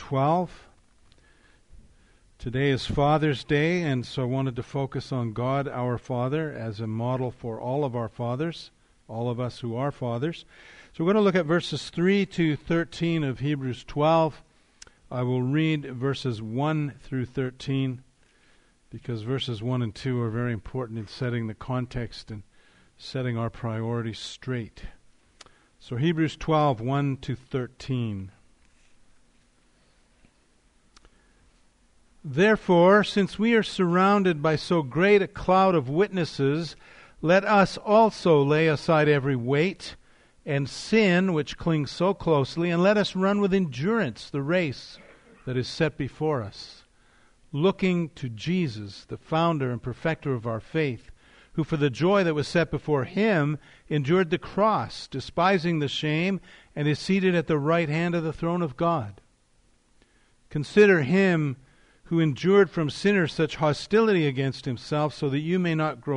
12. Today is Father's Day, and so I wanted to focus on God, our Father, as a model for all of our fathers, all of us who are fathers. So we're going to look at verses 3 to 13 of Hebrews 12. I will read verses 1 through 13, because verses 1 and 2 are very important in setting the context and setting our priorities straight. So Hebrews 12, 1 to 13. Therefore, since we are surrounded by so great a cloud of witnesses, let us also lay aside every weight and sin which clings so closely, and let us run with endurance the race that is set before us, looking to Jesus, the founder and perfecter of our faith, who for the joy that was set before him endured the cross, despising the shame, and is seated at the right hand of the throne of God. Consider him who endured from sinners such hostility against himself, so that you may not grow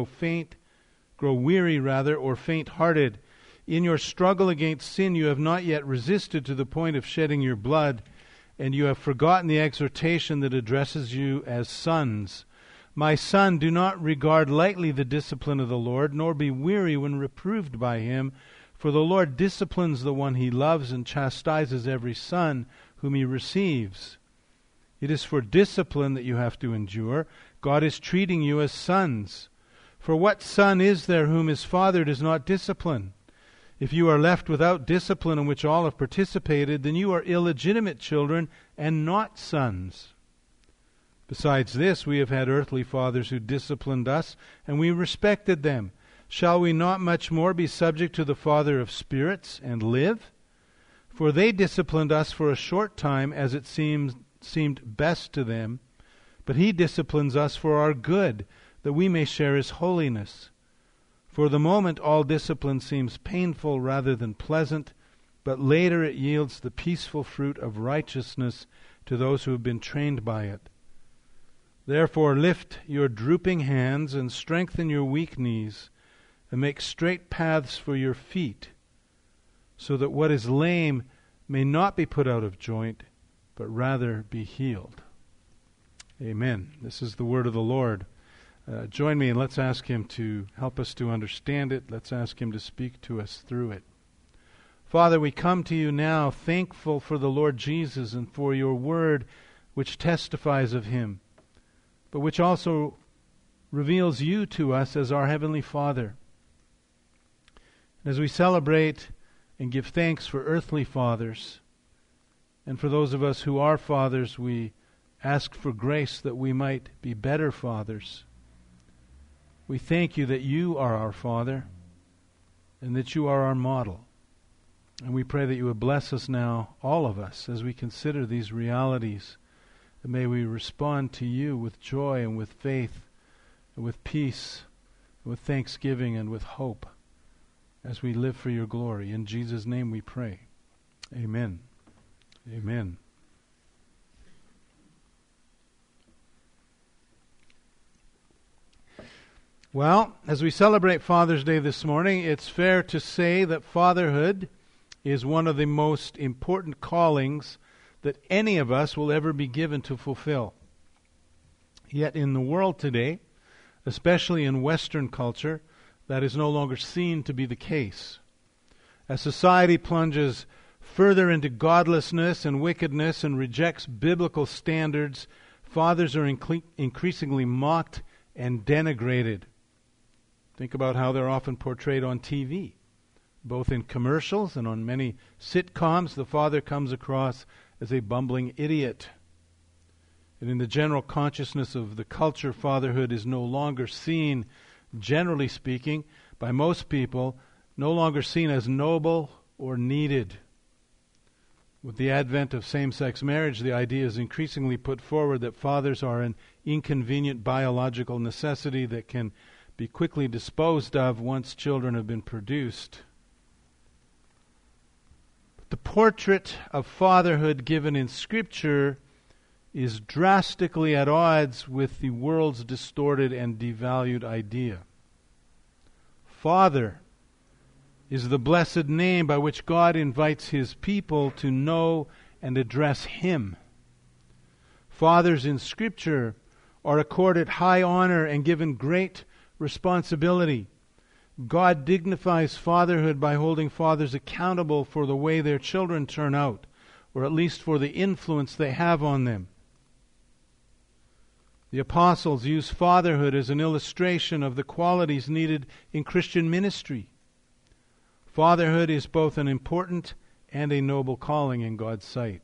weary, or faint-hearted. In your struggle against sin you have not yet resisted to the point of shedding your blood, and you have forgotten the exhortation that addresses you as sons. My son, do not regard lightly the discipline of the Lord, nor be weary when reproved by him, for the Lord disciplines the one he loves and chastises every son whom he receives. It is for discipline that you have to endure. God is treating you as sons. For what son is there whom his father does not discipline? If you are left without discipline in which all have participated, then you are illegitimate children and not sons. Besides this, we have had earthly fathers who disciplined us, and we respected them. Shall we not much more be subject to the Father of spirits and live? For they disciplined us for a short time, as it seemed best to them, but he disciplines us for our good, that we may share his holiness. For the moment all discipline seems painful rather than pleasant, but later it yields the peaceful fruit of righteousness to those who have been trained by it. Therefore lift your drooping hands and strengthen your weak knees, and make straight paths for your feet, so that what is lame may not be put out of joint, but rather be healed. Amen. This is the word of the Lord. Join me and let's ask him to help us to understand it. Let's ask him to speak to us through it. Father, we come to you now thankful for the Lord Jesus and for your word which testifies of him, but which also reveals you to us as our Heavenly Father. As we celebrate and give thanks for earthly fathers, and for those of us who are fathers, we ask for grace that we might be better fathers. We thank you that you are our Father and that you are our model. And we pray that you would bless us now, all of us, as we consider these realities. And may we respond to you with joy and with faith and with peace and with thanksgiving and with hope as we live for your glory. In Jesus' name we pray. Amen. Amen. Well, as we celebrate Father's Day this morning, it's fair to say that fatherhood is one of the most important callings that any of us will ever be given to fulfill. Yet in the world today, especially in Western culture, that is no longer seen to be the case. As society plunges further into godlessness and wickedness and rejects biblical standards, fathers are increasingly mocked and denigrated. Think about how they're often portrayed on TV. Both in commercials and on many sitcoms, the father comes across as a bumbling idiot. And in the general consciousness of the culture, fatherhood is no longer seen, generally speaking, by most people, no longer seen as noble or needed. With the advent of same-sex marriage, the idea is increasingly put forward that fathers are an inconvenient biological necessity that can be quickly disposed of once children have been produced. But the portrait of fatherhood given in Scripture is drastically at odds with the world's distorted and devalued idea. Father is the blessed name by which God invites his people to know and address him. Fathers in Scripture are accorded high honor and given great responsibility. God dignifies fatherhood by holding fathers accountable for the way their children turn out, or at least for the influence they have on them. The apostles use fatherhood as an illustration of the qualities needed in Christian ministry. Fatherhood is both an important and a noble calling in God's sight.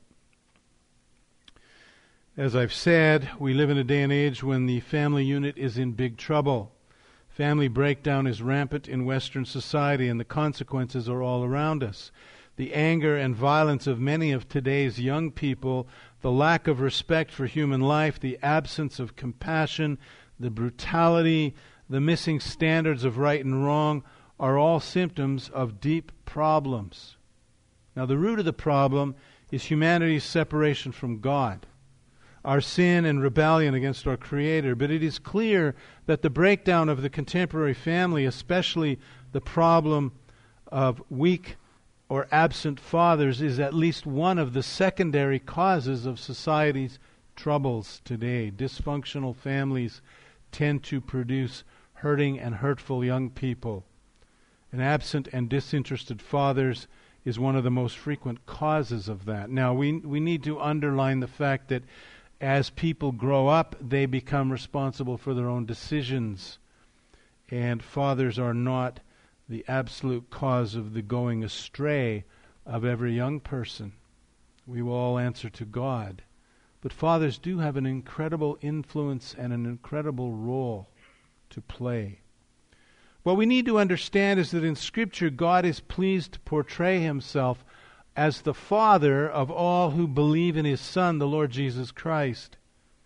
As I've said, we live in a day and age when the family unit is in big trouble. Family breakdown is rampant in Western society, and the consequences are all around us. The anger and violence of many of today's young people, the lack of respect for human life, the absence of compassion, the brutality, the missing standards of right and wrong are all symptoms of deep problems. Now, the root of the problem is humanity's separation from God, our sin and rebellion against our Creator. But it is clear that the breakdown of the contemporary family, especially the problem of weak or absent fathers, is at least one of the secondary causes of society's troubles today. Dysfunctional families tend to produce hurting and hurtful young people. And absent and disinterested fathers is one of the most frequent causes of that. Now, we need to underline the fact that as people grow up, they become responsible for their own decisions. And fathers are not the absolute cause of the going astray of every young person. We will all answer to God. But fathers do have an incredible influence and an incredible role to play. What we need to understand is that in Scripture, God is pleased to portray Himself as the Father of all who believe in His Son, the Lord Jesus Christ.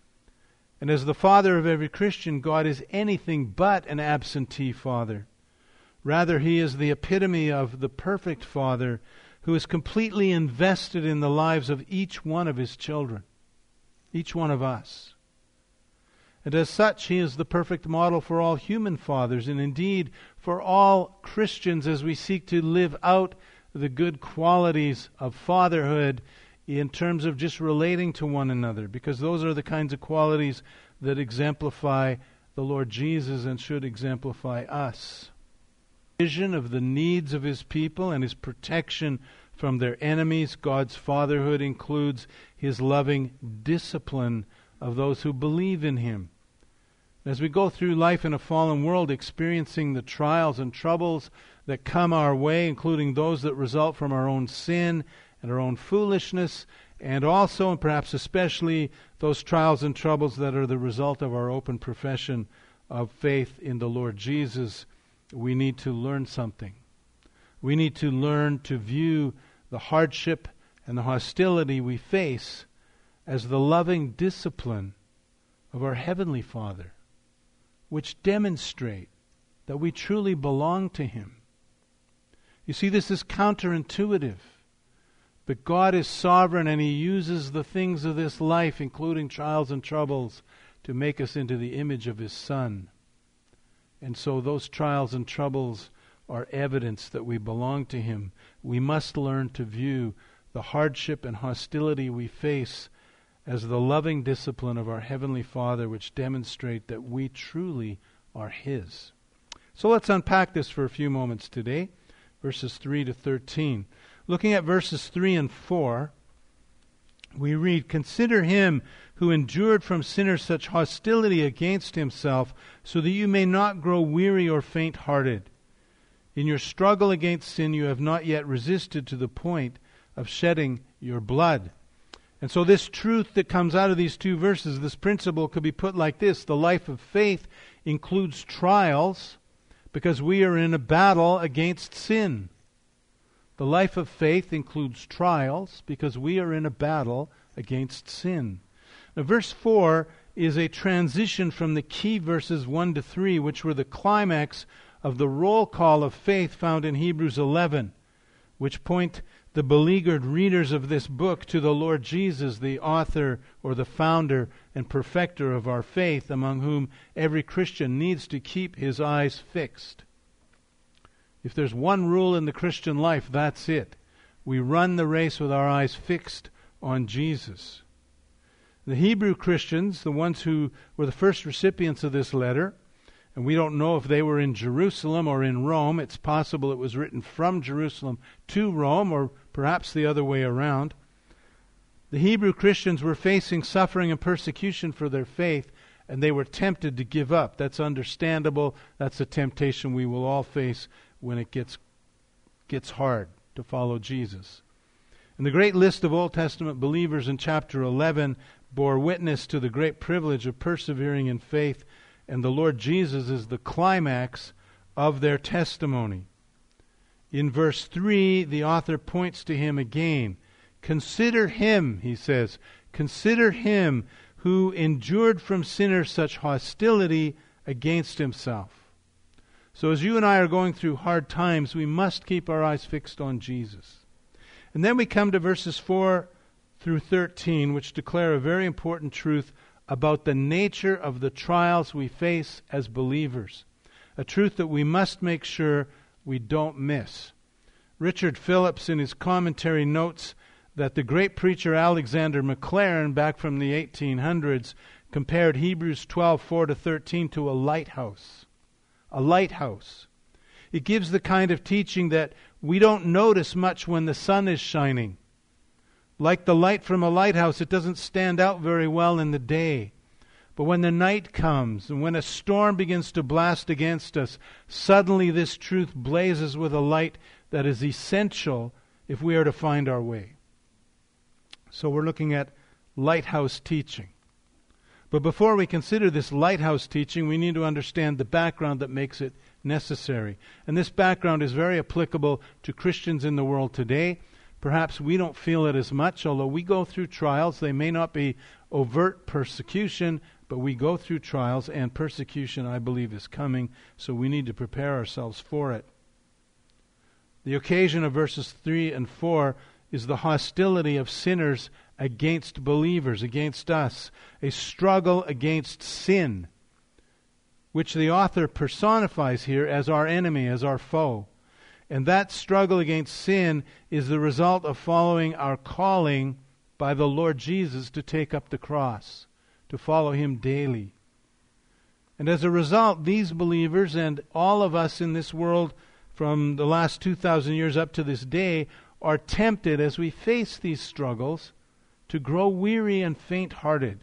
And as the Father of every Christian, God is anything but an absentee Father. Rather, He is the epitome of the perfect Father who is completely invested in the lives of each one of His children, each one of us. And as such, He is the perfect model for all human fathers, and indeed for all Christians as we seek to live out the good qualities of fatherhood in terms of just relating to one another, because those are the kinds of qualities that exemplify the Lord Jesus and should exemplify us. Vision of the needs of His people and His protection from their enemies. God's fatherhood includes His loving discipline of those who believe in Him. As we go through life in a fallen world, experiencing the trials and troubles that come our way, including those that result from our own sin and our own foolishness, and also, and perhaps especially, those trials and troubles that are the result of our open profession of faith in the Lord Jesus, we need to learn something. We need to learn to view the hardship and the hostility we face as the loving discipline of our Heavenly Father, which demonstrate that we truly belong to Him. You see, this is counterintuitive, but God is sovereign, and He uses the things of this life, including trials and troubles, to make us into the image of His Son. And so those trials and troubles are evidence that we belong to Him. We must learn to view the hardship and hostility we face as the loving discipline of our Heavenly Father, which demonstrate that we truly are His. So let's unpack this for a few moments today, verses 3 to 13. Looking at verses 3 and 4, we read, "Consider Him who endured from sinners such hostility against Himself, so that you may not grow weary or faint-hearted. In your struggle against sin you have not yet resisted to the point of shedding your blood." And so this truth that comes out of these two verses, this principle could be put like this: the life of faith includes trials because we are in a battle against sin. The life of faith includes trials because we are in a battle against sin. Now, verse 4 is a transition from the key verses 1 to 3, which were the climax of the roll call of faith found in Hebrews 11, which point the beleaguered readers of this book to the Lord Jesus, the author or the founder and perfecter of our faith, among whom every Christian needs to keep his eyes fixed. If there's one rule in the Christian life, that's it. We run the race with our eyes fixed on Jesus. The Hebrew Christians, the ones who were the first recipients of this letter, and we don't know if they were in Jerusalem or in Rome. It's possible it was written from Jerusalem to Rome, or perhaps the other way around. The Hebrew Christians were facing suffering and persecution for their faith, and they were tempted to give up. That's understandable. That's a temptation we will all face when it gets hard to follow Jesus. And the great list of Old Testament believers in chapter 11 bore witness to the great privilege of persevering in faith, and the Lord Jesus is the climax of their testimony. In verse 3, the author points to him again. Consider him, he says, consider him who endured from sinners such hostility against himself. So as you and I are going through hard times, we must keep our eyes fixed on Jesus. And then we come to verses 4 through 13, which declare a very important truth about the nature of the trials we face as believers. A truth that we must make sure we don't miss. Richard Phillips in his commentary notes that the great preacher Alexander Maclaren, back from the 1800s, compared Hebrews 12:4-13 to a lighthouse. A lighthouse. It gives the kind of teaching that we don't notice much when the sun is shining. Like the light from a lighthouse, it doesn't stand out very well in the day. But when the night comes and when a storm begins to blast against us, suddenly this truth blazes with a light that is essential if we are to find our way. So we're looking at lighthouse teaching. But before we consider this lighthouse teaching, we need to understand the background that makes it necessary. And this background is very applicable to Christians in the world today. Perhaps we don't feel it as much, although we go through trials. They may not be overt persecution, but we go through trials, and persecution, I believe, is coming, so we need to prepare ourselves for it. The occasion of verses 3 and 4 is the hostility of sinners against believers, against us, a struggle against sin, which the author personifies here as our enemy, as our foe. And that struggle against sin is the result of following our calling by the Lord Jesus to take up the cross, to follow him daily. And as a result, these believers and all of us in this world from the last 2,000 years up to this day are tempted, as we face these struggles, to grow weary and faint-hearted.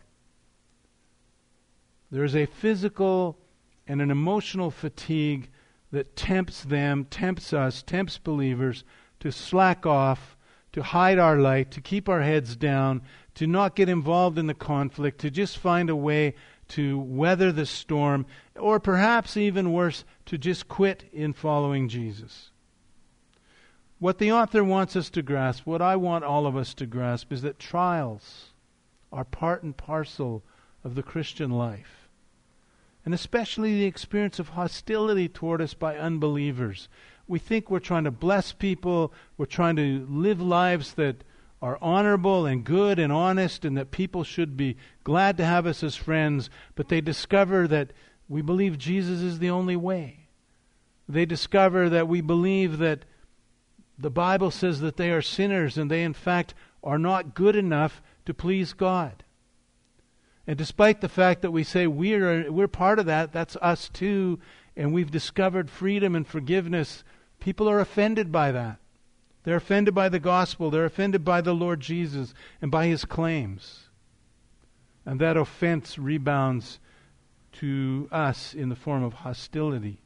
There is a physical and an emotional fatigue that tempts them, tempts us, tempts believers to slack off, to hide our light, to keep our heads down, to not get involved in the conflict, to just find a way to weather the storm, or perhaps even worse, to just quit in following Jesus. What the author wants us to grasp, what I want all of us to grasp, is that trials are part and parcel of the Christian life. And especially the experience of hostility toward us by unbelievers. We think we're trying to bless people, we're trying to live lives that are honorable and good and honest, and that people should be glad to have us as friends, but they discover that we believe Jesus is the only way. They discover that we believe that the Bible says that they are sinners, and they in fact are not good enough to please God. And despite the fact that we say we're part of that, that's us too, and we've discovered freedom and forgiveness, people are offended by that. They're offended by the gospel. They're offended by the Lord Jesus and by his claims. And that offense rebounds to us in the form of hostility.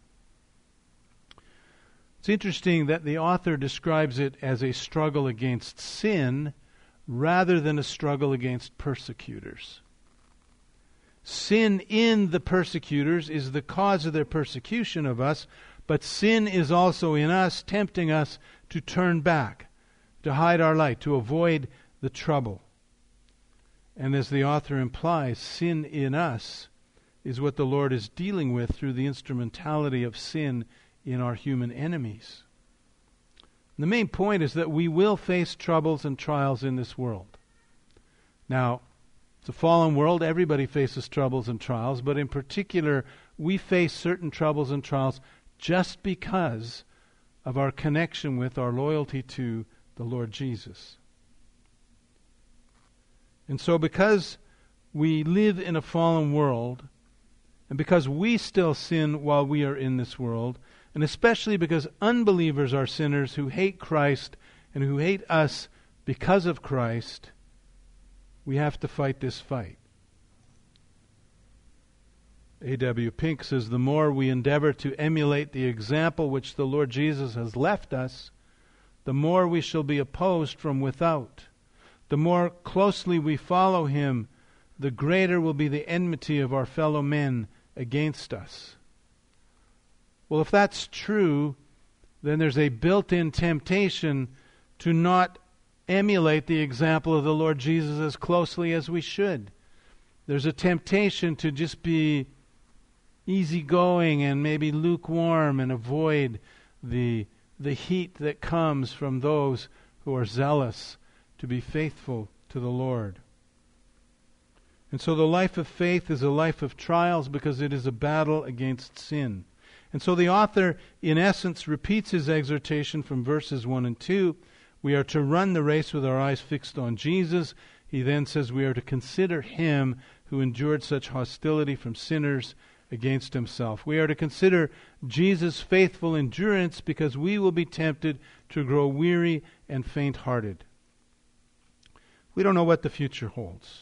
It's interesting that the author describes it as a struggle against sin rather than a struggle against persecutors. Sin in the persecutors is the cause of their persecution of us, but sin is also in us, tempting us to turn back, to hide our light, to avoid the trouble. And as the author implies, sin in us is what the Lord is dealing with through the instrumentality of sin in our human enemies. And the main point is that we will face troubles and trials in this world. Now, it's a fallen world. Everybody faces troubles and trials, but in particular, we face certain troubles and trials just because of our connection with, our loyalty to the Lord Jesus. And so because we live in a fallen world, and because we still sin while we are in this world, and especially because unbelievers are sinners who hate Christ and who hate us because of Christ, we have to fight this fight. A.W. Pink says, the more we endeavor to emulate the example which the Lord Jesus has left us, the more we shall be opposed from without. The more closely we follow Him, the greater will be the enmity of our fellow men against us. Well, if that's true, then there's a built-in temptation to not emulate the example of the Lord Jesus as closely as we should. There's a temptation to just be easygoing and maybe lukewarm and avoid the heat that comes from those who are zealous to be faithful to the Lord. And so the life of faith is a life of trials because it is a battle against sin. And so the author, in essence, repeats his exhortation from verses 1 and 2. We are to run the race with our eyes fixed on Jesus. He then says we are to consider Him who endured such hostility from sinners against Himself. We are to consider Jesus' faithful endurance because we will be tempted to grow weary and faint-hearted. We don't know what the future holds.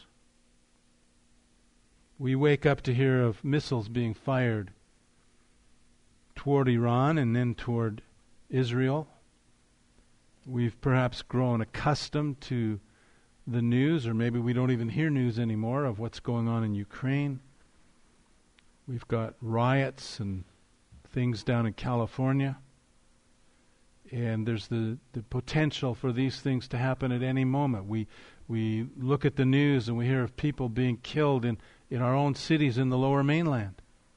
We wake up to hear of missiles being fired toward Iran and then toward Israel. We've perhaps grown accustomed to the news, or maybe we don't even hear news anymore of what's going on in Ukraine. We've got riots and things down in California. And there's the potential for these things to happen at any moment. We look at the news and we hear of people being killed in our own cities in the Lower Mainland.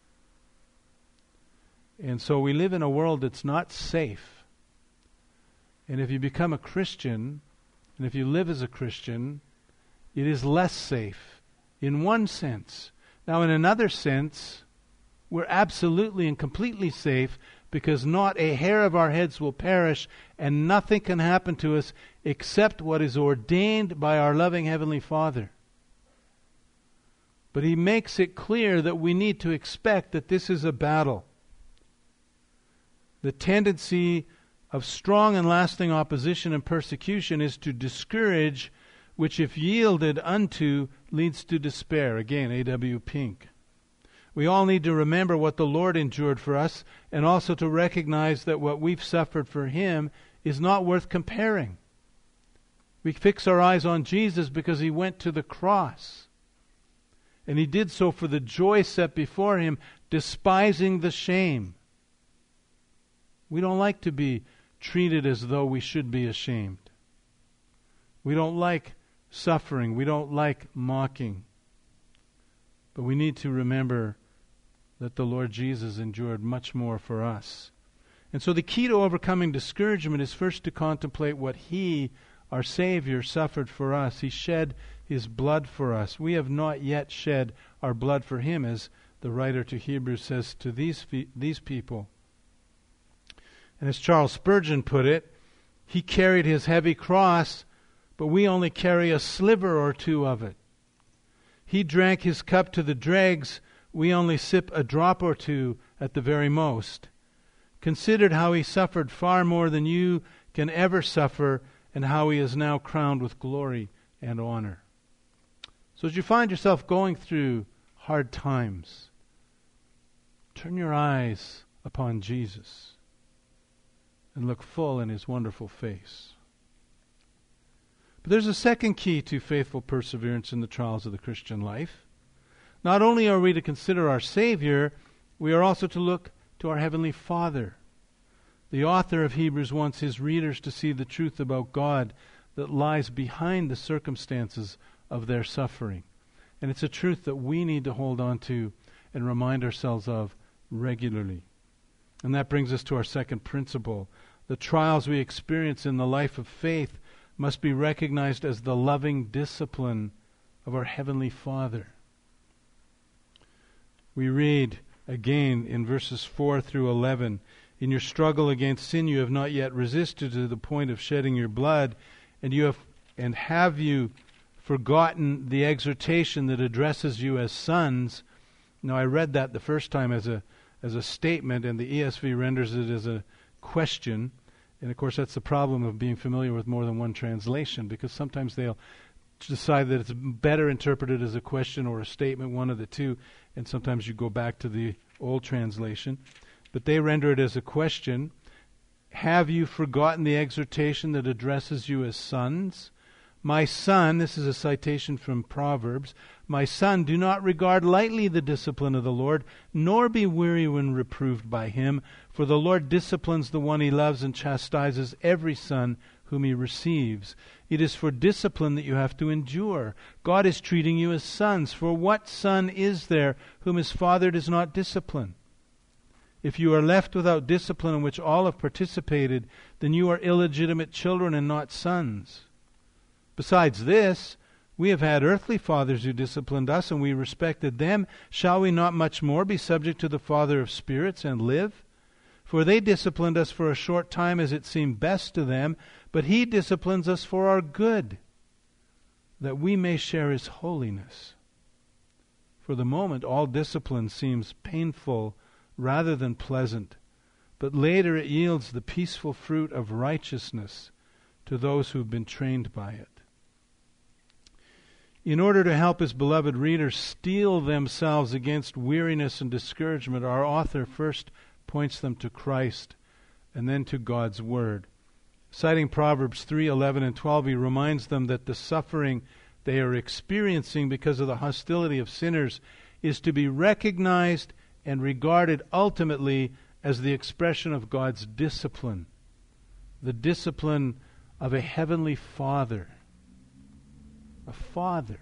And so we live in a world that's not safe. And if you become a Christian, and if you live as a Christian, it is less safe in one sense. Now, in another sense, we're absolutely and completely safe because not a hair of our heads will perish and nothing can happen to us except what is ordained by our loving Heavenly Father. But He makes it clear that we need to expect that this is a battle. The tendency of strong and lasting opposition and persecution is to discourage, which if yielded unto, leads to despair. Again, A.W. Pink. We all need to remember what the Lord endured for us, and also to recognize that what we've suffered for Him is not worth comparing. We fix our eyes on Jesus because He went to the cross. And He did so for the joy set before Him, despising the shame. We don't like to be treated as though we should be ashamed. We don't like suffering. We don't like mocking. But we need to remember that the Lord Jesus endured much more for us. And so the key to overcoming discouragement is first to contemplate what He, our Savior, suffered for us. He shed His blood for us. We have not yet shed our blood for Him, as the writer to Hebrews says to these people. And as Charles Spurgeon put it, He carried His heavy cross, but we only carry a sliver or two of it. He drank His cup to the dregs, we only sip a drop or two at the very most. Considered how He suffered far more than you can ever suffer, and how He is now crowned with glory and honor. So as you find yourself going through hard times, turn your eyes upon Jesus and look full in His wonderful face. But there's a second key to faithful perseverance in the trials of the Christian life. Not only are we to consider our Savior, we are also to look to our Heavenly Father. The author of Hebrews wants his readers to see the truth about God that lies behind the circumstances of their suffering. And it's a truth that we need to hold on to and remind ourselves of regularly. And that brings us to our second principle. The trials we experience in the life of faith must be recognized as the loving discipline of our Heavenly Father. We read again in verses 4 through 11, in your struggle against sin you have not yet resisted to the point of shedding your blood, and have you forgotten the exhortation that addresses you as sons. Now, I read that the first time as a statement, and the ESV renders it as a question. And of course, that's the problem of being familiar with more than one translation, because sometimes they'll decide that it's better interpreted as a question or a statement, one of the two, and sometimes you go back to the old translation. But they render it as a question. Have you forgotten the exhortation that addresses you as sons? My son, this is a citation from Proverbs, my son, do not regard lightly the discipline of the Lord, nor be weary when reproved by him. For the Lord disciplines the one he loves and chastises every son whom he receives. It is for discipline that you have to endure. God is treating you as sons. For what son is there whom his father does not discipline? If you are left without discipline in which all have participated, then you are illegitimate children and not sons. Besides this, we have had earthly fathers who disciplined us, and we respected them. Shall we not much more be subject to the Father of spirits and live? For they disciplined us for a short time as it seemed best to them, but he disciplines us for our good, that we may share his holiness. For the moment, all discipline seems painful rather than pleasant, but later it yields the peaceful fruit of righteousness to those who have been trained by it. In order to help his beloved readers steel themselves against weariness and discouragement, our author first points them to Christ and then to God's Word. Citing Proverbs 3:11 and 12, he reminds them that the suffering they are experiencing because of the hostility of sinners is to be recognized and regarded ultimately as the expression of God's discipline, the discipline of a heavenly Father. A father.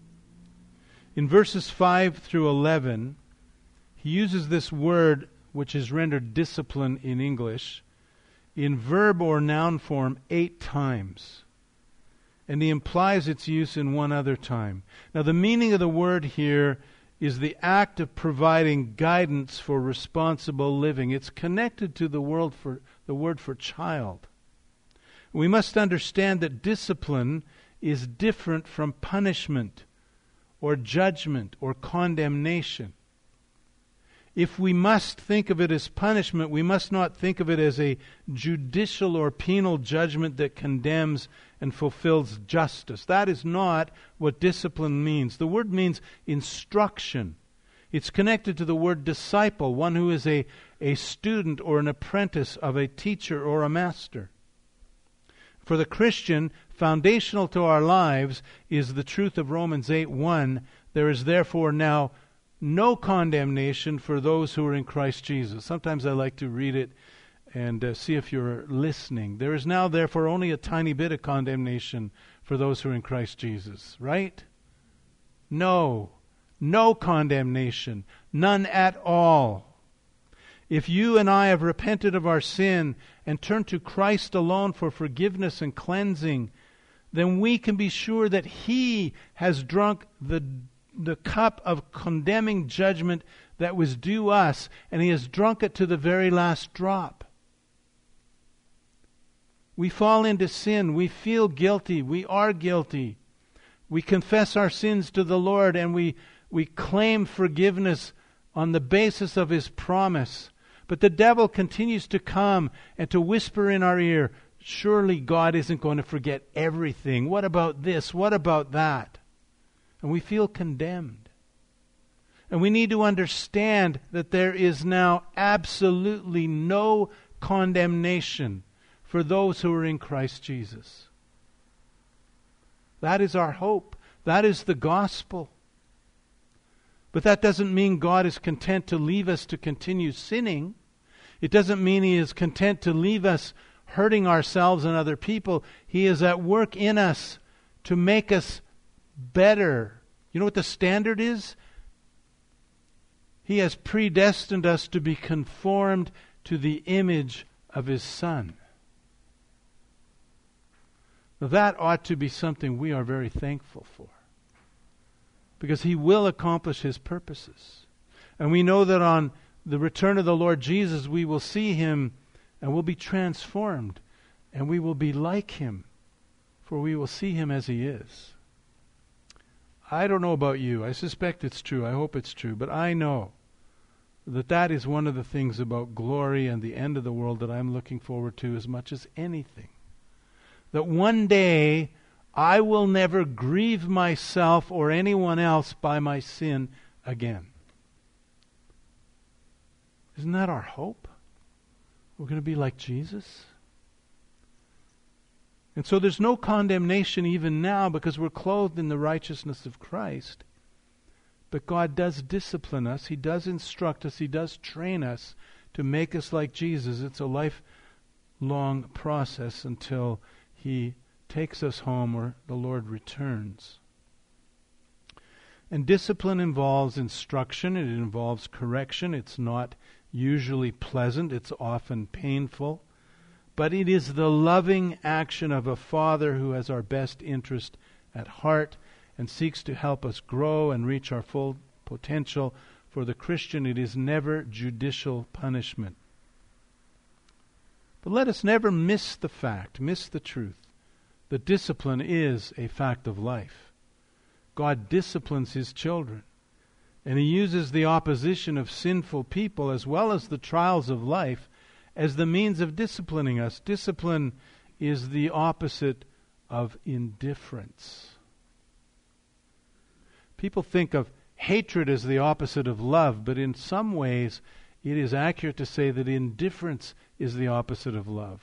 In verses 5 through 11, he uses this word, which is rendered discipline in English, in verb or noun form 8 times. And he implies its use in one other time. Now, the meaning of the word here is the act of providing guidance for responsible living. It's connected to the word for child. We must understand that discipline is different from punishment or judgment or condemnation. If we must think of it as punishment, we must not think of it as a judicial or penal judgment that condemns and fulfills justice. That is not what discipline means. The word means instruction. It's connected to the word disciple, one who is a student or an apprentice of a teacher or a master. For the Christian, foundational to our lives is the truth of Romans 8:1. There is therefore now no condemnation for those who are in Christ Jesus. Sometimes I like to read it and see if you're listening. There is now therefore only a tiny bit of condemnation for those who are in Christ Jesus, right? No condemnation, none at all. If you and I have repented of our sin and turned to Christ alone for forgiveness and cleansing, then we can be sure that he has drunk the cup of condemning judgment that was due us, and he has drunk it to the very last drop. We fall into sin. We feel guilty. We are guilty. We confess our sins to the Lord, and we claim forgiveness on the basis of his promise. But the devil continues to come and to whisper in our ear, surely God isn't going to forget everything. What about this? What about that? And we feel condemned. And we need to understand that there is now absolutely no condemnation for those who are in Christ Jesus. That is our hope. That is the gospel. But that doesn't mean God is content to leave us to continue sinning. It doesn't mean he is content to leave us hurting ourselves and other people. He is at work in us to make us better. You know what the standard is? He has predestined us to be conformed to the image of his Son. Now that ought to be something we are very thankful for, because he will accomplish his purposes. And we know that on the return of the Lord Jesus, we will see him and will be transformed, and we will be like him, for we will see him as he is. I don't know about you. I suspect it's true. I hope it's true. But I know that is one of the things about glory and the end of the world that I'm looking forward to as much as anything. That one day I will never grieve myself or anyone else by my sin again. Isn't that our hope? We're going to be like Jesus. And so there's no condemnation even now because we're clothed in the righteousness of Christ. But God does discipline us. He does instruct us. He does train us to make us like Jesus. It's a lifelong process until He takes us home or the Lord returns. And discipline involves instruction. It involves correction. It's not usually pleasant. It's often painful. But it is the loving action of a Father who has our best interest at heart and seeks to help us grow and reach our full potential. For the Christian, it is never judicial punishment. But let us never miss the truth, that discipline is a fact of life. God disciplines His children, and He uses the opposition of sinful people as well as the trials of life as the means of disciplining us. Discipline is the opposite of indifference. People think of hatred as the opposite of love, but in some ways it is accurate to say that indifference is the opposite of love.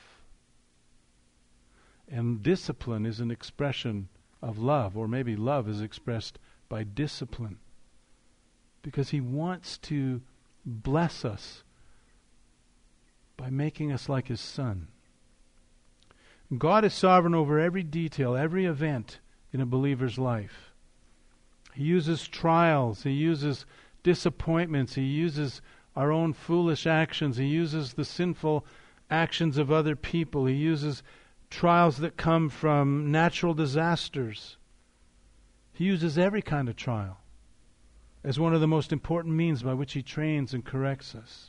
And discipline is an expression of love, or maybe love is expressed by discipline. Because He wants to bless us by making us like His Son. God is sovereign over every detail, every event in a believer's life. He uses trials, He uses disappointments, He uses our own foolish actions, He uses the sinful actions of other people, He uses trials that come from natural disasters. He uses every kind of trial as one of the most important means by which He trains and corrects us.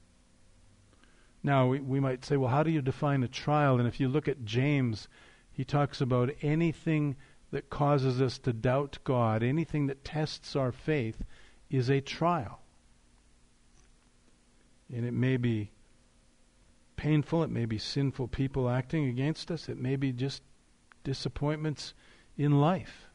Now, we might say, well, how do you define a trial? And if you look at James, he talks about anything that causes us to doubt God, anything that tests our faith, is a trial. And it may be painful, it may be sinful people acting against us, it may be just disappointments in life.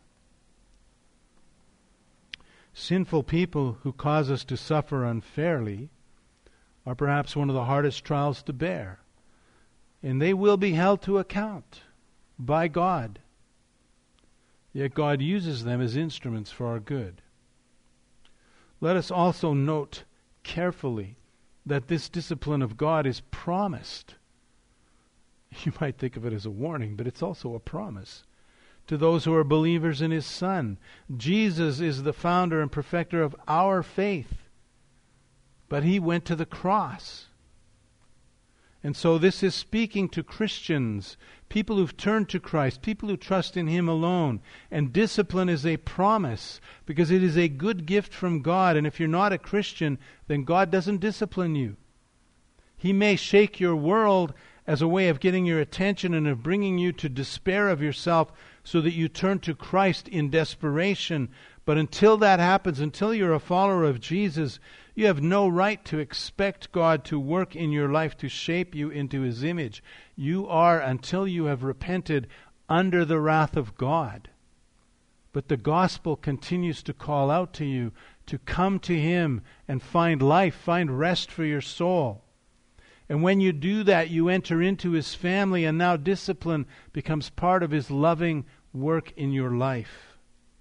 Sinful people who cause us to suffer unfairly are perhaps one of the hardest trials to bear. And they will be held to account by God. Yet God uses them as instruments for our good. Let us also note carefully that this discipline of God is promised. You might think of it as a warning, but it's also a promise to those who are believers in His Son. Jesus is the founder and perfecter of our faith. But He went to the cross. And so this is speaking to Christians, people who've turned to Christ, people who trust in Him alone. And discipline is a promise because it is a good gift from God. And if you're not a Christian, then God doesn't discipline you. He may shake your world as a way of getting your attention and of bringing you to despair of yourself so that you turn to Christ in desperation. But until that happens, until you're a follower of Jesus, you have no right to expect God to work in your life to shape you into His image. You are, until you have repented, under the wrath of God. But the gospel continues to call out to you to come to Him and find life, find rest for your soul. And when you do that, you enter into His family, and now discipline becomes part of His loving work in your life.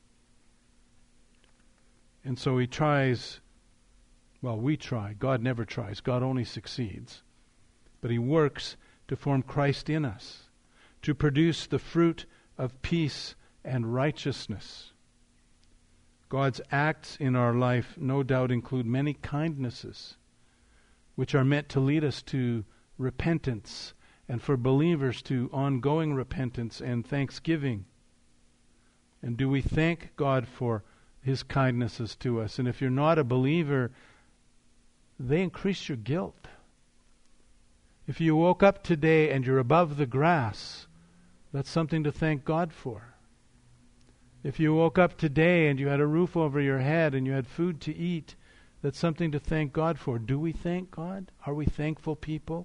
And so He tries, we try. God never tries. God only succeeds. But He works to form Christ in us, to produce the fruit of peace and righteousness. God's acts in our life no doubt include many kindnesses, which are meant to lead us to repentance, and for believers to ongoing repentance and thanksgiving. And do we thank God for His kindnesses to us? And if you're not a believer, they increase your guilt. If you woke up today and you're above the grass, that's something to thank God for. If you woke up today and you had a roof over your head and you had food to eat, that's something to thank God for. Do we thank God? Are we thankful people?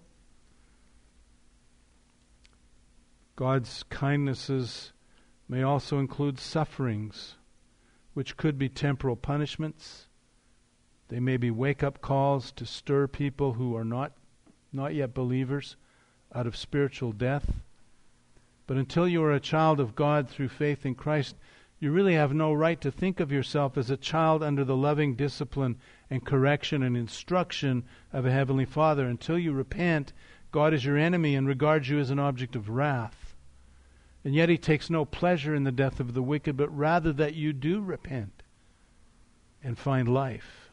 God's kindnesses may also include sufferings, which could be temporal punishments. They may be wake-up calls to stir people who are not yet believers out of spiritual death. But until you are a child of God through faith in Christ, you really have no right to think of yourself as a child under the loving discipline and correction and instruction of a Heavenly Father. Until you repent, God is your enemy and regards you as an object of wrath. And yet He takes no pleasure in the death of the wicked, but rather that you do repent and find life.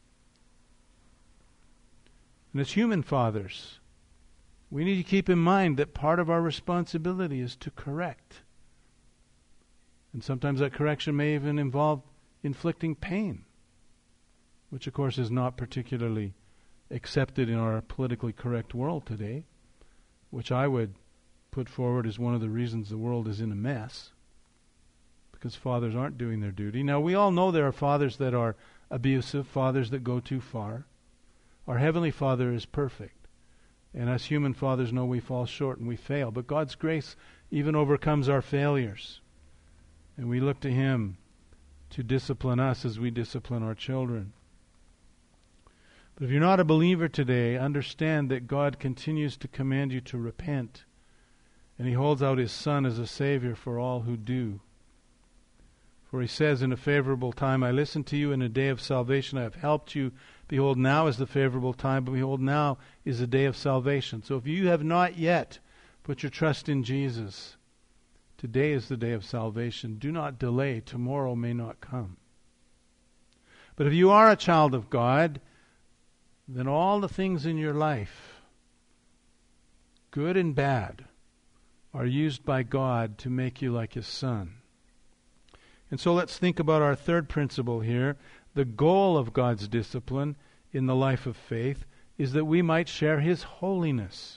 And as human fathers, we need to keep in mind that part of our responsibility is to correct. And sometimes that correction may even involve inflicting pain, which of course is not particularly accepted in our politically correct world today, which I would put forward as one of the reasons the world is in a mess, because fathers aren't doing their duty. Now, we all know there are fathers that are abusive, fathers that go too far. Our Heavenly Father is perfect, and us human fathers know we fall short and we fail, but God's grace even overcomes our failures. And we look to Him to discipline us as we discipline our children. But if you're not a believer today, understand that God continues to command you to repent. And He holds out His Son as a Savior for all who do. For He says, in a favorable time, I listened to you in a day of salvation. I have helped you. Behold, now is the favorable time, but behold, now is the day of salvation. So if you have not yet put your trust in Jesus, today is the day of salvation. Do not delay. Tomorrow may not come. But if you are a child of God, then all the things in your life, good and bad, are used by God to make you like His Son. And so let's think about our third principle here. The goal of God's discipline in the life of faith is that we might share His holiness.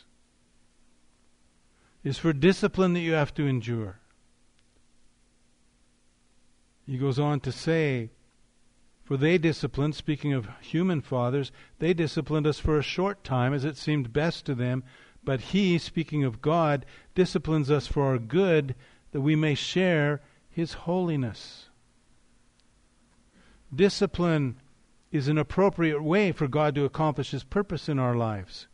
It's for discipline that you have to endure. He goes on to say, for they disciplined, speaking of human fathers, they disciplined us for a short time as it seemed best to them, but He, speaking of God, disciplines us for our good, that we may share His holiness. Discipline is an appropriate way for God to accomplish His purpose in our lives.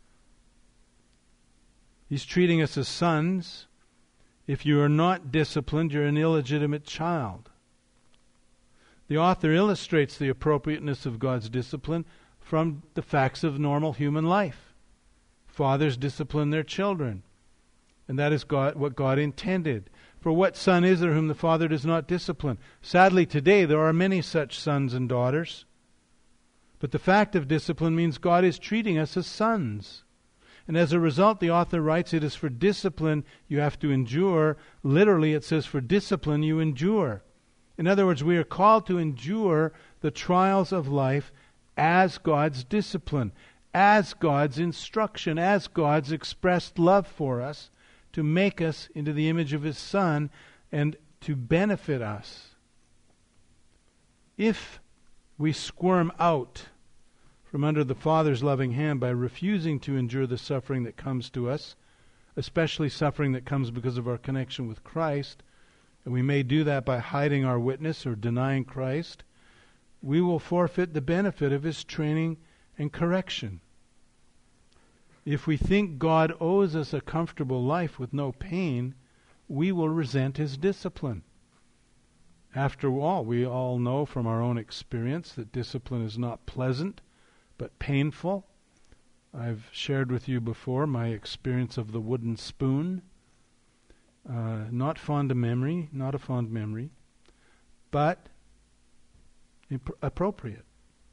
He's treating us as sons. If you are not disciplined, you're an illegitimate child. The author illustrates the appropriateness of God's discipline from the facts of normal human life. Fathers discipline their children, and that is what God intended. For what son is there whom the father does not discipline? Sadly, today there are many such sons and daughters. But the fact of discipline means God is treating us as sons. And as a result, the author writes, it is for discipline you have to endure. Literally, it says for discipline you endure. In other words, we are called to endure the trials of life as God's discipline, as God's instruction, as God's expressed love for us, to make us into the image of His Son and to benefit us. If we squirm out from under the Father's loving hand by refusing to endure the suffering that comes to us, especially suffering that comes because of our connection with Christ, and we may do that by hiding our witness or denying Christ, we will forfeit the benefit of His training and correction. If we think God owes us a comfortable life with no pain, we will resent His discipline. After all, we all know from our own experience that discipline is not pleasant, but painful. I've shared with you before my experience of the wooden spoon. Not a fond memory, but appropriate.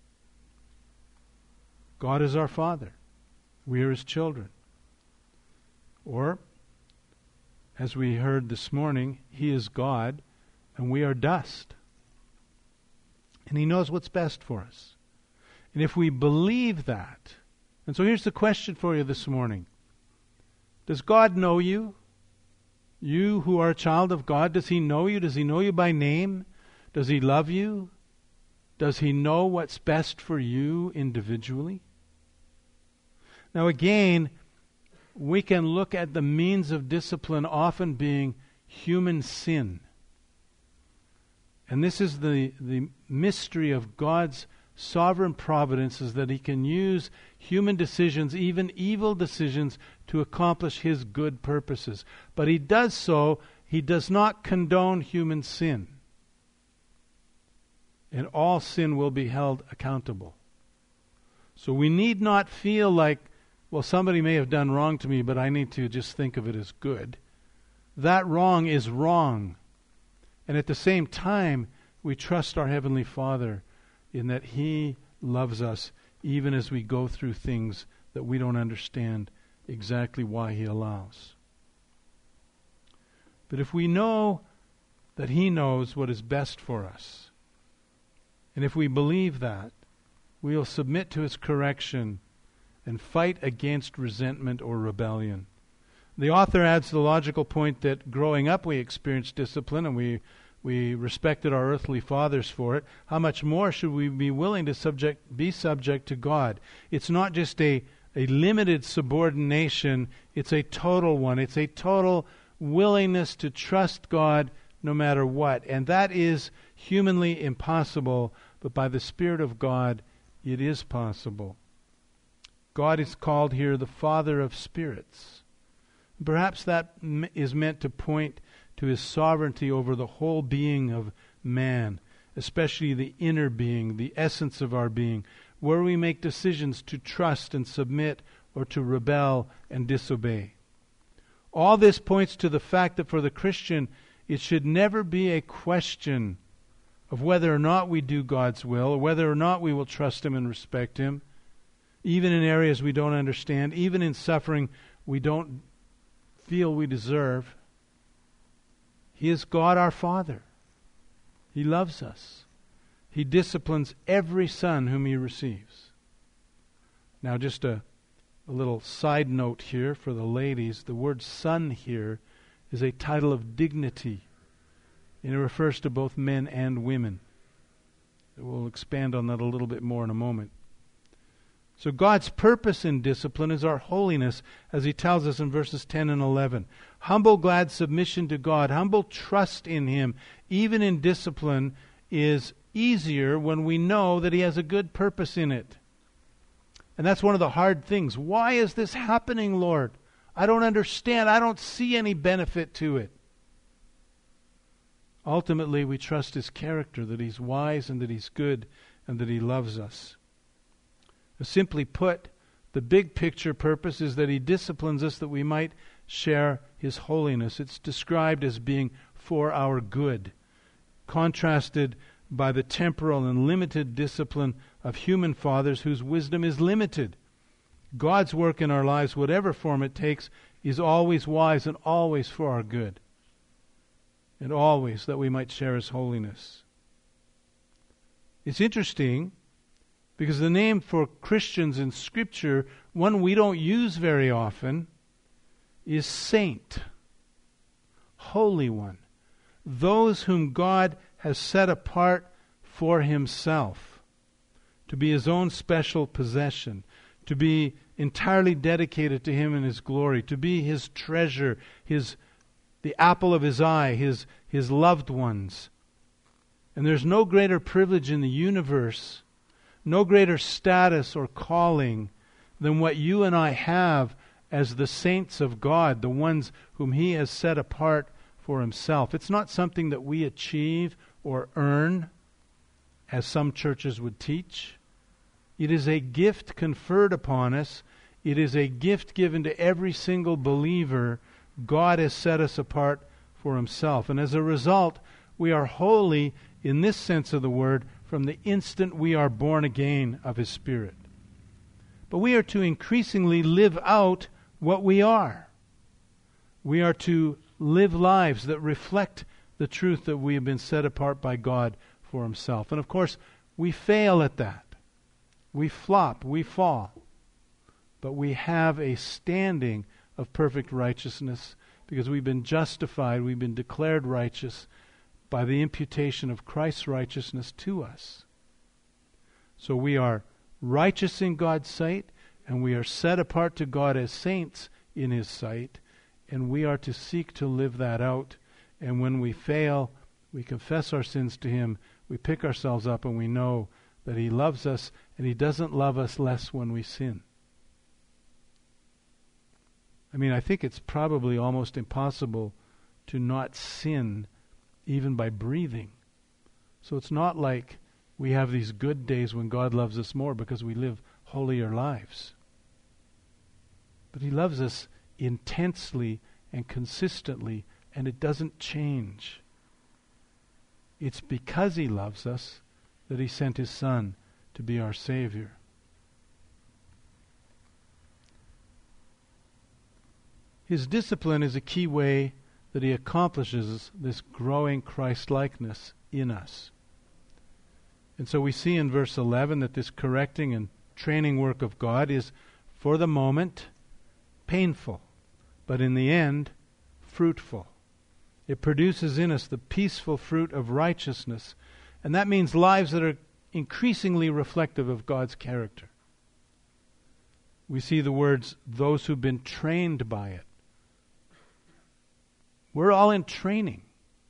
God is our Father. We are His children. Or, as we heard this morning, He is God and we are dust. And He knows what's best for us. And if we believe that, and so here's the question for you this morning. Does God know you? You who are a child of God, does He know you? Does He know you by name? Does He love you? Does He know what's best for you individually? Now again, we can look at the means of discipline often being human sin. And this is the mystery of God's sovereign providence, is that He can use human decisions, even evil decisions, to accomplish His good purposes. But He does so, He does not condone human sin. And all sin will be held accountable. So we need not feel like, well, somebody may have done wrong to me, but I need to just think of it as good. That wrong is wrong. And at the same time, we trust our Heavenly Father in that He loves us even as we go through things that we don't understand exactly why He allows. But if we know that He knows what is best for us, and if we believe that, we'll submit to His correction and fight against resentment or rebellion. The author adds the logical point that growing up we experienced discipline and we respected our earthly fathers for it. How much more should we be willing to be subject to God? It's not just a limited subordination, it's a total one. It's a total willingness to trust God no matter what. And that is humanly impossible, but by the Spirit of God, it is possible. God is called here the Father of spirits. Perhaps that is meant to point to His sovereignty over the whole being of man, especially the inner being, the essence of our being, where we make decisions to trust and submit or to rebel and disobey. All this points to the fact that for the Christian, it should never be a question of whether or not we do God's will, or whether or not we will trust Him and respect Him, even in areas we don't understand, even in suffering we don't feel we deserve. He is God our Father. He loves us. He disciplines every son whom He receives. Now just a little side note here for the ladies. The word son here is a title of dignity, and it refers to both men and women. We'll expand on that a little bit more in a moment. So God's purpose in discipline is our holiness, as He tells us in verses 10 and 11. Humble, glad submission to God, humble trust in Him, even in discipline, is easier when we know that He has a good purpose in it. And that's one of the hard things. Why is this happening, Lord? I don't understand. I don't see any benefit to it. Ultimately, we trust His character, that He's wise and that He's good and that He loves us. Simply put, the big picture purpose is that He disciplines us that we might share His holiness. It's described as being for our good, contrasted by the temporal and limited discipline of human fathers whose wisdom is limited. God's work in our lives, whatever form it takes, is always wise and always for our good, and always that we might share His holiness. It's interesting because the name for Christians in Scripture, one we don't use very often, is saint, Holy One, those whom God has set apart for Himself, to be His own special possession, to be entirely dedicated to Him and His glory, to be His treasure, the apple of His eye, His loved ones. And there's no greater privilege in the universe, no greater status or calling than what you and I have as the saints of God, the ones whom He has set apart for Himself. It's not something that we achieve or earn, as some churches would teach. It is a gift conferred upon us. It is a gift given to every single believer. God has set us apart for Himself. And as a result, we are holy in this sense of the word from the instant we are born again of His Spirit. But we are to increasingly live out what we are. We are to live lives that reflect the truth that we have been set apart by God for Himself. And of course, we fail at that. We flop, we fall. But we have a standing of perfect righteousness because we've been justified, we've been declared righteous by the imputation of Christ's righteousness to us. So we are righteous in God's sight, and we are set apart to God as saints in His sight, and we are to seek to live that out. And when we fail, we confess our sins to Him, we pick ourselves up, and we know that He loves us, and He doesn't love us less when we sin. I mean, I think it's probably almost impossible to not sin even by breathing. So it's not like we have these good days when God loves us more because we live holier lives. But He loves us intensely and consistently, and it doesn't change. It's because He loves us that He sent His Son to be our Savior. His discipline is a key way that He accomplishes this growing Christ-likeness in us. And so we see in verse 11 that this correcting and training work of God is, for the moment, painful, but in the end, fruitful. It produces in us the peaceful fruit of righteousness, and that means lives that are increasingly reflective of God's character. We see the words, those who've been trained by it. We're all in training.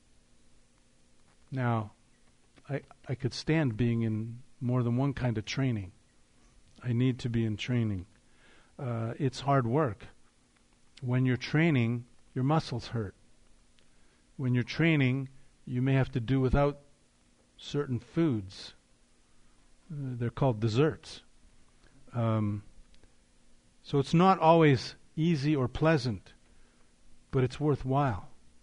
Now, I could stand being in more than one kind of training. I need to be in training. It's hard work. When you're training, your muscles hurt. When you're training, you may have to do without certain foods. They're called desserts. So it's not always easy or pleasant, but it's worthwhile.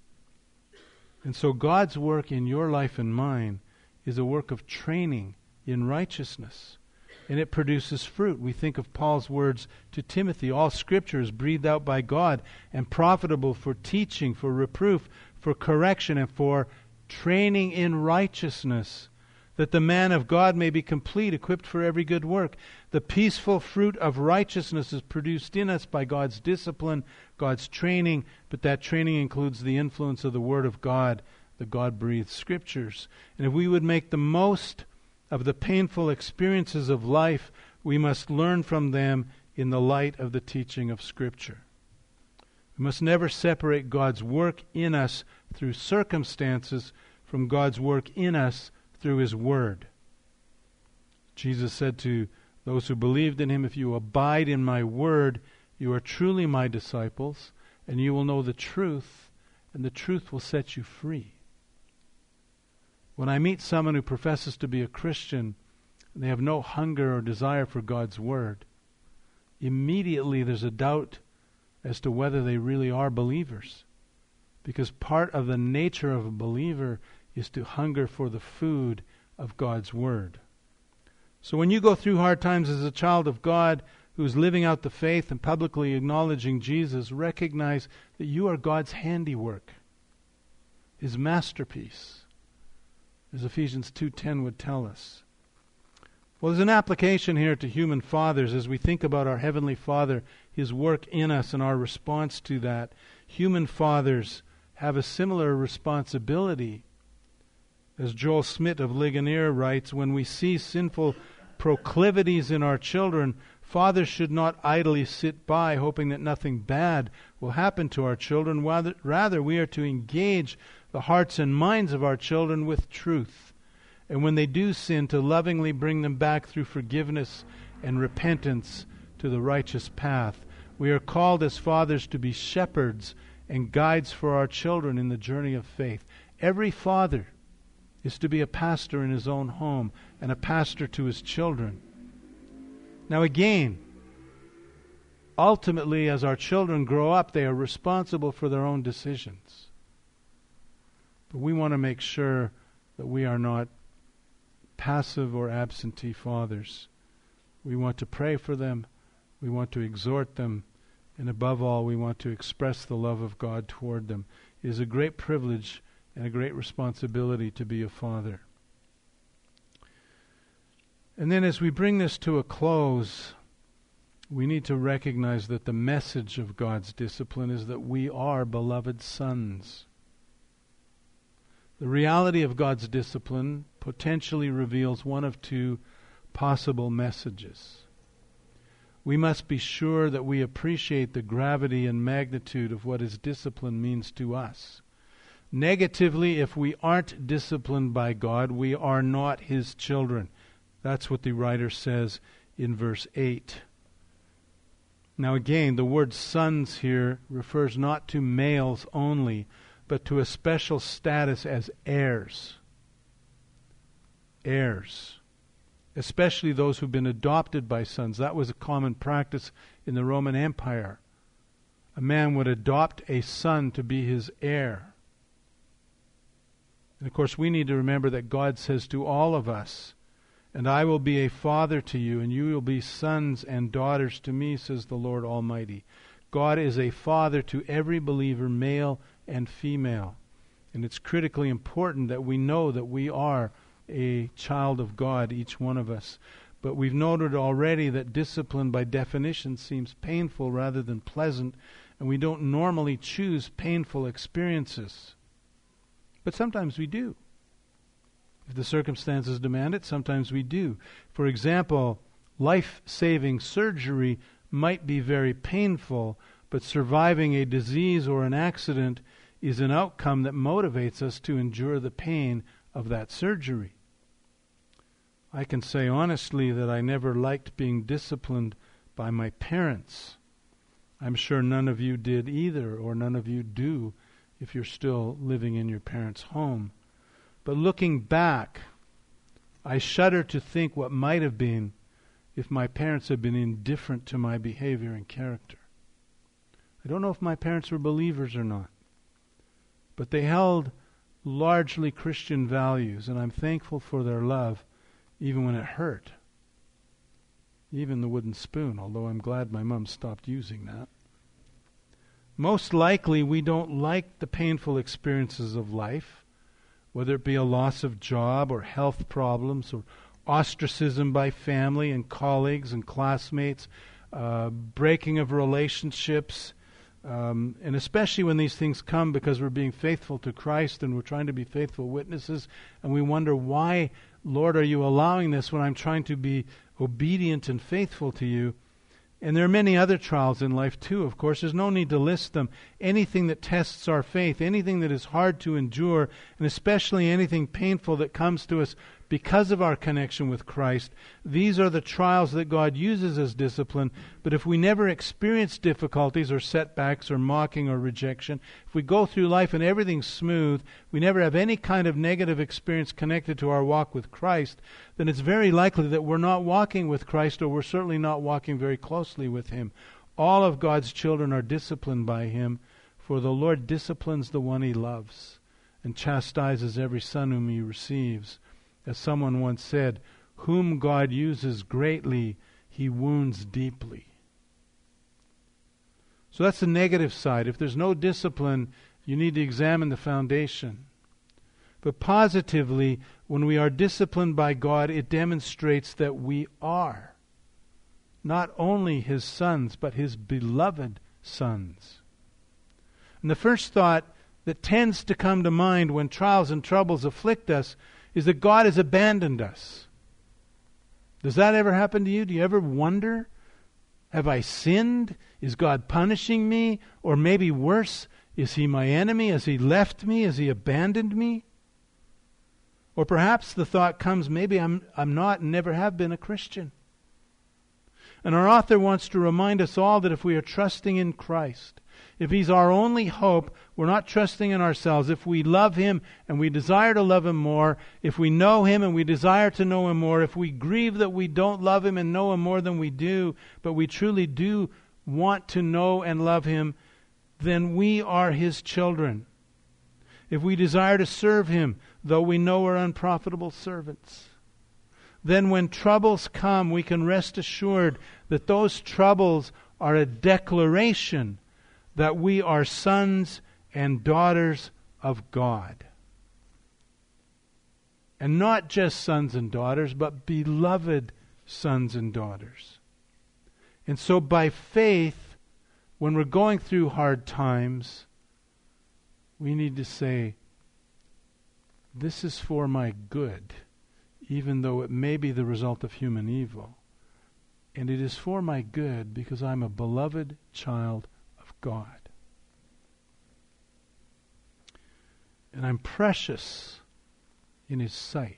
And so God's work in your life and mine is a work of training in righteousness. And it produces fruit. We think of Paul's words to Timothy, all Scripture is breathed out by God and profitable for teaching, for reproof, for correction, and for training in righteousness, that the man of God may be complete, equipped for every good work. The peaceful fruit of righteousness is produced in us by God's discipline, God's training, but that training includes the influence of the Word of God, the God-breathed Scriptures. And if we would make the most of the painful experiences of life, we must learn from them in the light of the teaching of Scripture. We must never separate God's work in us through circumstances from God's work in us through His Word. Jesus said to those who believed in Him, if you abide in my Word, you are truly my disciples, and you will know the truth, and the truth will set you free. When I meet someone who professes to be a Christian, and they have no hunger or desire for God's Word, immediately there's a doubt as to whether they really are believers. Because part of the nature of a believer is to hunger for the food of God's Word. So when you go through hard times as a child of God who's living out the faith and publicly acknowledging Jesus, recognize that you are God's handiwork, His masterpiece, as Ephesians 2:10 would tell us. Well, there's an application here to human fathers as we think about our Heavenly Father, His work in us and our response to that. Human fathers have a similar responsibility. As Joel Smith of Ligonier writes, when we see sinful proclivities in our children, fathers should not idly sit by hoping that nothing bad will happen to our children. Rather, we are to engage the hearts and minds of our children with truth. And when they do sin, to lovingly bring them back through forgiveness and repentance to the righteous path. We are called as fathers to be shepherds and guides for our children in the journey of faith. Every father is to be a pastor in his own home and a pastor to his children. Now again, ultimately as our children grow up, they are responsible for their own decisions. But we want to make sure that we are not passive or absentee fathers. We want to pray for them, we want to exhort them, and above all, we want to express the love of God toward them. It is a great privilege and a great responsibility to be a father. And then as we bring this to a close, we need to recognize that the message of God's discipline is that we are beloved sons. The reality of God's discipline potentially reveals one of two possible messages. We must be sure that we appreciate the gravity and magnitude of what His discipline means to us. Negatively, if we aren't disciplined by God, we are not His children. That's what the writer says in verse 8. Now again, the word sons here refers not to males only, but to a special status as heirs. Heirs. Especially those who've been adopted by sons. That was a common practice in the Roman Empire. A man would adopt a son to be his heir. And of course we need to remember that God says to all of us, "And I will be a father to you, and you will be sons and daughters to me," says the Lord Almighty. God is a father to every believer, male and female. And it's critically important that we know that we are a child of God, each one of us. But we've noted already that discipline by definition seems painful rather than pleasant, and we don't normally choose painful experiences. But sometimes we do. If the circumstances demand it, sometimes we do. For example, life-saving surgery might be very painful, but surviving a disease or an accident is an outcome that motivates us to endure the pain of that surgery. I can say honestly that I never liked being disciplined by my parents. I'm sure none of you did either, or none of you do if you're still living in your parents' home. But looking back, I shudder to think what might have been if my parents had been indifferent to my behavior and character. I don't know if my parents were believers or not, but they held largely Christian values, and I'm thankful for their love, even when it hurt. Even the wooden spoon, although I'm glad my mom stopped using that. Most likely we don't like the painful experiences of life, whether it be a loss of job or health problems or ostracism by family and colleagues and classmates, breaking of relationships, and especially when these things come because we're being faithful to Christ and we're trying to be faithful witnesses, and we wonder, why, Lord, are you allowing this when I'm trying to be obedient and faithful to you? And there are many other trials in life too, of course. There's no need to list them. Anything that tests our faith, anything that is hard to endure, and especially anything painful that comes to us because of our connection with Christ, these are the trials that God uses as discipline. But if we never experience difficulties or setbacks or mocking or rejection, if we go through life and everything's smooth, we never have any kind of negative experience connected to our walk with Christ, then it's very likely that we're not walking with Christ, or we're certainly not walking very closely with Him. All of God's children are disciplined by Him, for the Lord disciplines the one He loves and chastises every son whom He receives. As someone once said, "Whom God uses greatly, He wounds deeply." So that's the negative side. If there's no discipline, you need to examine the foundation. But positively, when we are disciplined by God, it demonstrates that we are not only His sons, but His beloved sons. And the first thought that tends to come to mind when trials and troubles afflict us is that God has abandoned us. Does that ever happen to you? Do you ever wonder, have I sinned? Is God punishing me? Or maybe worse, is He my enemy? Has He left me? Has He abandoned me? Or perhaps the thought comes, maybe I'm not and never have been a Christian. And our author wants to remind us all that if we are trusting in Christ, if He's our only hope, we're not trusting in ourselves. If we love Him and we desire to love Him more, if we know Him and we desire to know Him more, if we grieve that we don't love Him and know Him more than we do, but we truly do want to know and love Him, then we are His children. If we desire to serve Him, though we know we're unprofitable servants, then when troubles come, we can rest assured that those troubles are a declaration that we are sons and daughters of God. And not just sons and daughters, but beloved sons and daughters. And so by faith, when we're going through hard times, we need to say, this is for my good, even though it may be the result of human evil. And it is for my good because I'm a beloved child of God. And I'm precious in His sight.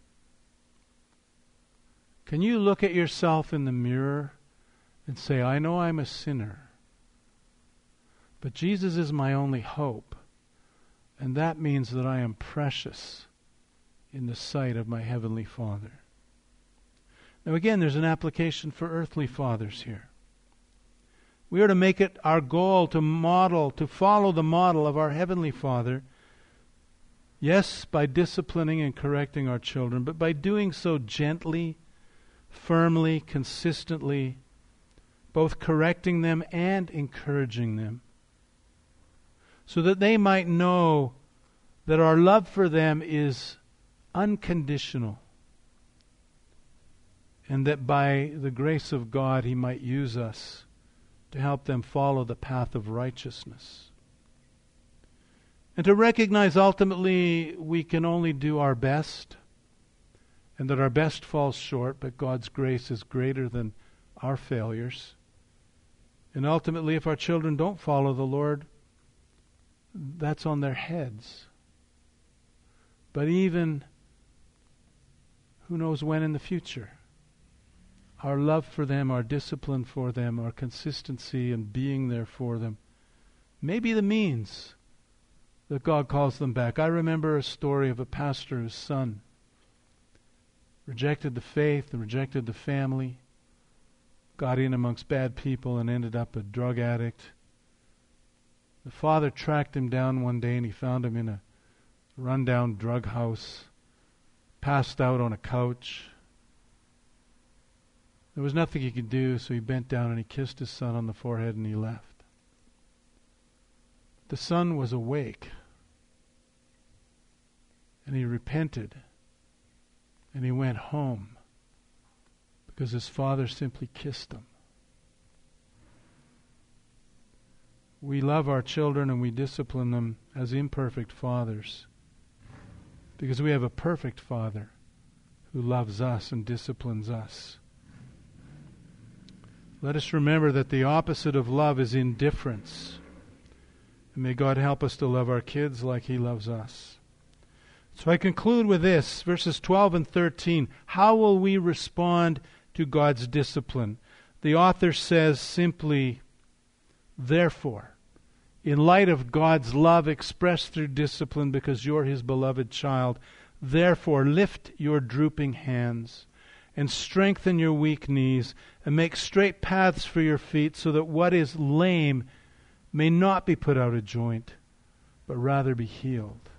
Can you look at yourself in the mirror and say, I know I'm a sinner, but Jesus is my only hope, and that means that I am precious in the sight of my Heavenly Father. Now again, there's an application for earthly fathers here. We are to make it our goal to follow the model of our Heavenly Father. Yes, by disciplining and correcting our children, but by doing so gently, firmly, consistently, both correcting them and encouraging them, so that they might know that our love for them is unconditional, and that by the grace of God He might use us to help them follow the path of righteousness. And to recognize ultimately we can only do our best, and that our best falls short, but God's grace is greater than our failures. And ultimately, if our children don't follow the Lord, that's on their heads. But even, who knows when in the future, our love for them, our discipline for them, our consistency in being there for them, may be the means that God calls them back. I remember a story of a pastor whose son rejected the faith and rejected the family, got in amongst bad people and ended up a drug addict. The father tracked him down one day and he found him in a rundown drug house, passed out on a couch. There was nothing he could do, so he bent down and he kissed his son on the forehead and he left. The son was awake, and he repented, and he went home because his father simply kissed him. We love our children and we discipline them as imperfect fathers because we have a perfect Father who loves us and disciplines us. Let us remember that the opposite of love is indifference. And may God help us to love our kids like He loves us. So I conclude with this, verses 12 and 13. How will we respond to God's discipline? The author says simply, therefore, in light of God's love expressed through discipline because you're His beloved child, therefore lift your drooping hands and strengthen your weak knees and make straight paths for your feet so that what is lame may not be put out of joint, but rather be healed.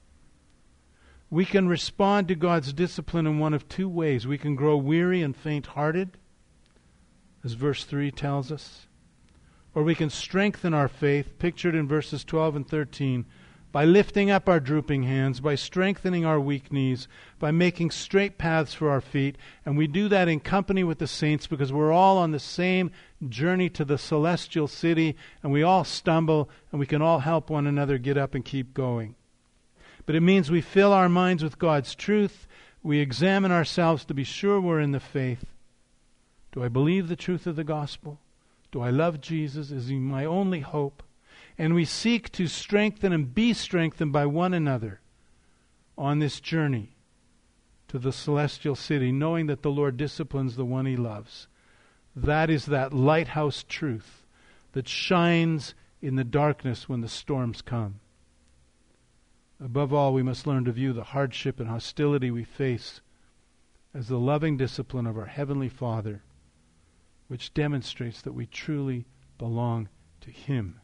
We can respond to God's discipline in one of two ways. We can grow weary and faint-hearted, as verse 3 tells us, or we can strengthen our faith, pictured in verses 12 and 13, by lifting up our drooping hands, by strengthening our weak knees, by making straight paths for our feet. And we do that in company with the saints because we're all on the same journey to the celestial city, and we all stumble, and we can all help one another get up and keep going. But it means we fill our minds with God's truth. We examine ourselves to be sure we're in the faith. Do I believe the truth of the gospel? Do I love Jesus? Is He my only hope? And we seek to strengthen and be strengthened by one another on this journey to the celestial city, knowing that the Lord disciplines the one He loves. That is that lighthouse truth that shines in the darkness when the storms come. Above all, we must learn to view the hardship and hostility we face as the loving discipline of our Heavenly Father, which demonstrates that we truly belong to Him.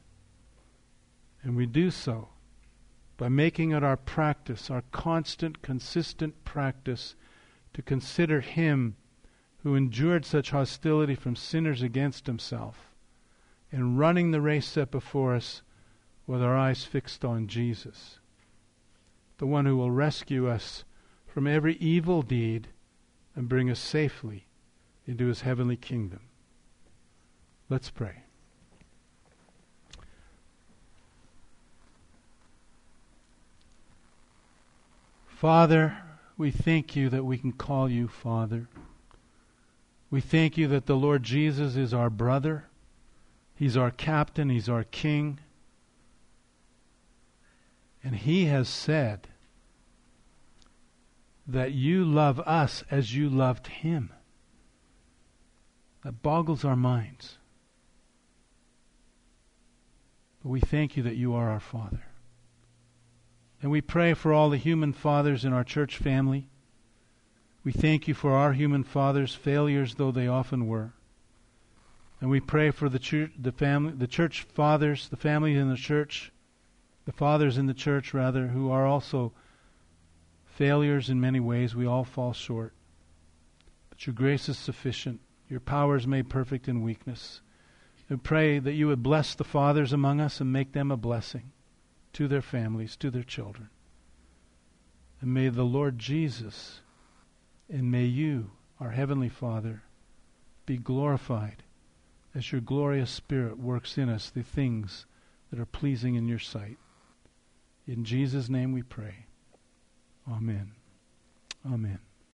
And we do so by making it our practice, our constant, consistent practice, to consider Him who endured such hostility from sinners against Himself, and running the race set before us with our eyes fixed on Jesus, the one who will rescue us from every evil deed and bring us safely into His heavenly kingdom. Let's pray. Father, we thank you that we can call you Father. We thank you that the Lord Jesus is our brother. He's our captain. He's our king. And he has said that you love us as you loved him. That boggles our minds. But we thank you that you are our Father. And we pray for all the human fathers in our church family. We thank you for our human fathers, failures though they often were. And we pray for the church fathers, the families in the church, the fathers in the church rather, who are also failures in many ways. We all fall short. But your grace is sufficient. Your power is made perfect in weakness. We pray that you would bless the fathers among us and make them a blessing to their families, to their children. And may the Lord Jesus and may you, our Heavenly Father, be glorified as your glorious Spirit works in us the things that are pleasing in your sight. In Jesus' name we pray. Amen. Amen.